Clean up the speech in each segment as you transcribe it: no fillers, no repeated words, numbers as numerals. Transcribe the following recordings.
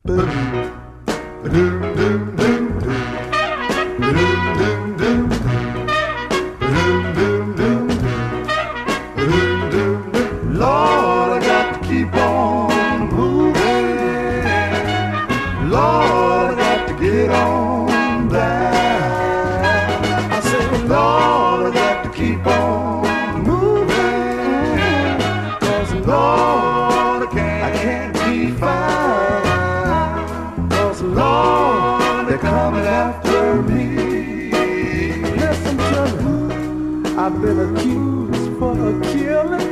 Lord, I got to keep on moving. Lord, I got to get on down. I say, Lord, I got to keep on moving. 'Cause Lord, I can't be found. 'Cause Lord, they're coming after me. Listen to me, I've been accused for killing.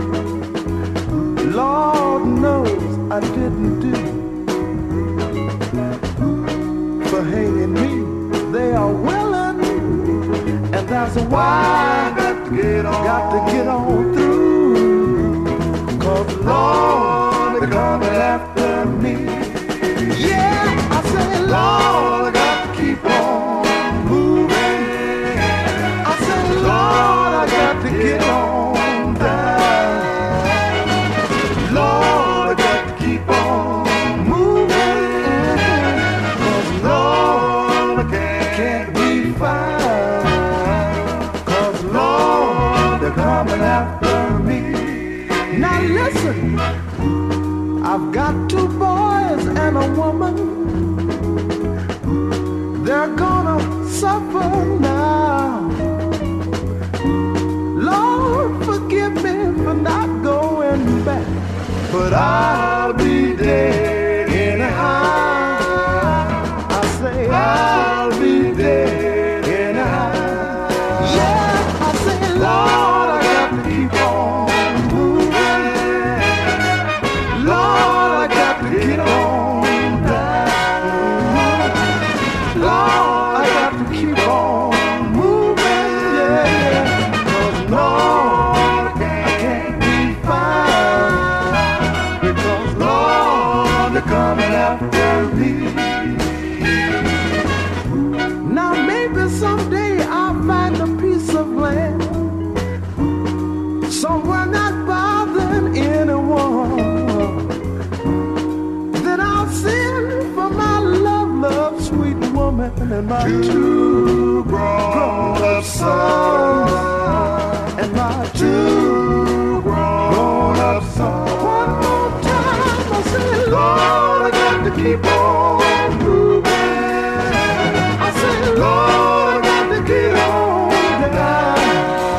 Lord knows I didn't do. For hanging me, they are willing, and that's why I got to get on through. 'Cause Lord, they're coming after me. Yeah, I say, Lord, I got to keep on moving. I say, Lord, I got to get on down. Lord, I got to keep on moving. 'Cause Lord, I can't be found. 'Cause Lord, they're coming after me. Now listen, I've got 2 boys and a woman. They're gonna suffer now. Lord, forgive me for not going back, but I'll be dead anyhow. I say I'll be dead anyhow. Yeah, I say, Lord, I got to keep on moving. Lord, I got to get on down. Lord, I got to keep on moving, yeah. 'Cause Lord, I can't be found. Because Lord, they're coming after me. Now maybe someday I'll find a piece of land somewhere not bothering anyone. Then I'll send for my love, sweet woman, and my 2 grown-up sons, and my 2 grown-up sons. One more time, I say, Lord, I got to keep on moving. I say, Lord, I got to get on down.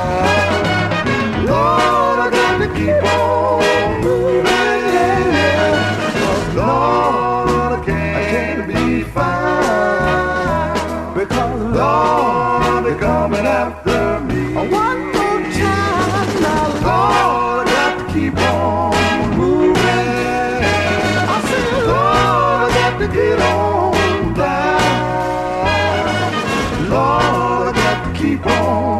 Lord, I got to keep on moving, yeah. 'Cause Lord, I can't be found. Because Lord, they're coming after me. One more time now, Lord, I got to keep on moving. I say, Lord, I got to get on down. Lord, I got to keep on